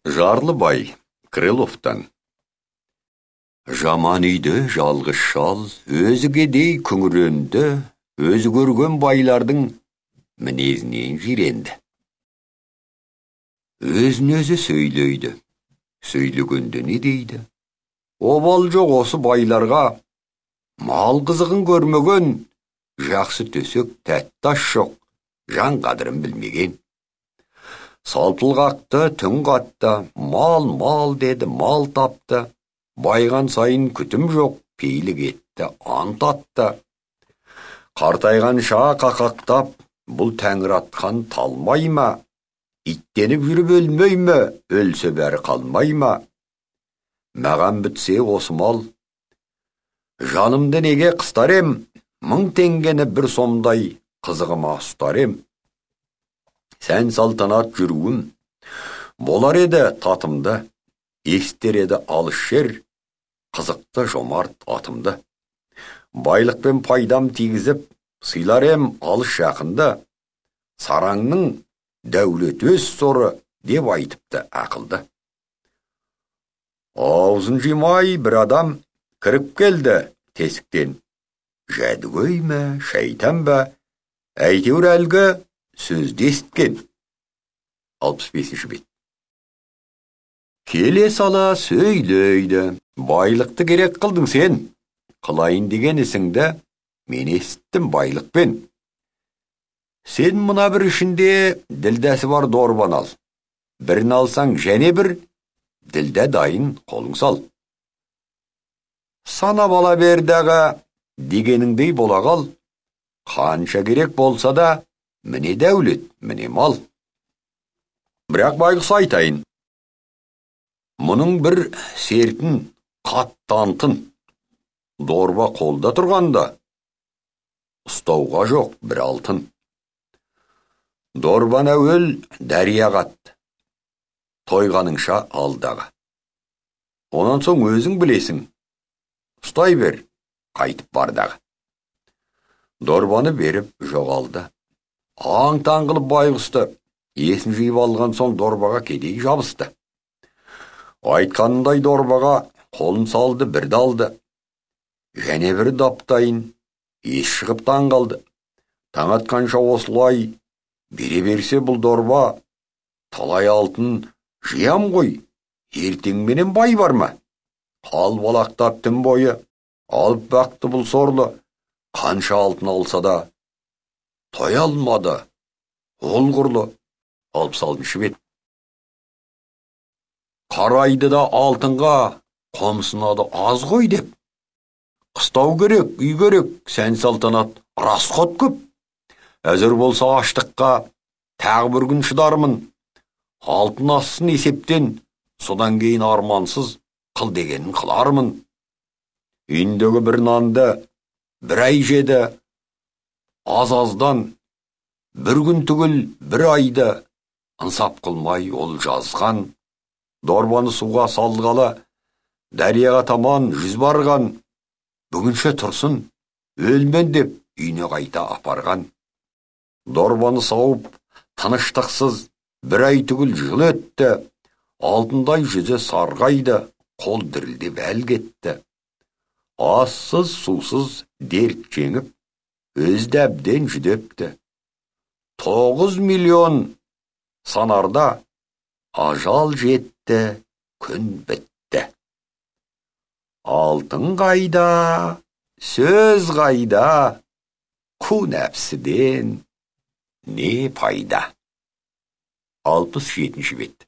Жарлыбай Крыловтан. Жаман үйде жалғыз шал, өзі кедей күңіренді, өзі көрген байлардың мінезінен жиренді. Өзін өзі сөйлейді, сөйлегенде не дейді? Обал жоқ осы байларға, мал қызығын көрмеген, жақсы төсек тәтті ас жоқ, жан қадірін білмеген. Салтылғақты түн қатты, мал деді, мал тапты. Байған сайын күтім жоқ, пейлі кетті, ант атты. Қартайғанша қақақтап, бұл тәңір атқан талмай ма? Иттеніп жүріп өлмей ме, өлсе бәрі қалмай ма? Маған бітсе осы мал, жанымды неге қыстар ем? 1000 теңгені бір сомдай қызығыма ұстар ем. Сән салтанат жүруім, болар еді татымды, естер еді алыс жер, қызықты жомарт атымды. Байлықпен пайдам тигізіп, сыйлар ем алыс жақынды, сараңның дәулет өз соры деп айтыпты ақылды. Аузын жимай бір адам кіріп келді тесіктен. Жәдігөй ме, шайтан ба, әйтеуір әлгі сөзді есткен. 65 бет. Келе сала сөйлейді, байлықты керек қылдың сен. Қылайын деген ісіңді мен естім байлықпен. Сен мұна бір ішінде ділдәсі бар дорбан ал. Бірін алсаң және бір, ділдә дайын қолың сал. Сана бала бердағы дегеніңдей бола қал. Қанша керек болса да, міне дәулет, міне мал. Бірақ байғұс айтайын. Мұның бір сертін, қаттантын. Дорба қолда тұрғанда, ұстауға жоқ бір алтын. Дорбан әуел дәрия қатты. Тойғаныңша алдағы. Онан соң өзің білесің. Ұстай бер, қайтып бардағы. Дорбаны беріп жоғалды. Аң-таң қылып байғұсты, есін жиып алған соң дорбаға кедей жабысты. Айтқанындай дорбаға қолын салды, бірді алды. Және бір даптайын, ес шығып таң қалды. Таң атқанша осылай, бере берсе бұл дорба, талай алтын жиям ғой, ертең менен бай бар ма? Қал балақтап түн бойы, алып бақты бұл сорлы, қанша алтын алса да, той алмады, ол құрлы. 66 бет. Қарайды да алтынға, қомсынады аз ғой деп. Қыстау керек, үй керек, сән салтанат, расход көп. Әзір болса аштыққа, тағы бір күн шыдармын. Алтын ассын есептен, содан кейін армансыз қыл дегенін қылармын. Үйіндегі бір нанды, бір ай жеді, аз-аздан, бір күн түгіл, бір айды, ынсап қылмай ол жазған. Дорбаны суға салғалы, дәрияға таман 100 барған. Бүгінше тұрсын, өлмен деп үйіне қайта апарған. Дорбаны сауып, тыныштықсыз, бір ай түгіл жыл өтті. Алтындай жүзі сарғайды, қол дірілдеп әл кетті. Ассыз, сусыз дерт жеңіп, өзді әбден жүдепті. 9 миллион санарда ажал жетті, күн бітті. Алтын қайда, сөз қайда, қу нәпсіден не пайда? 67 бет.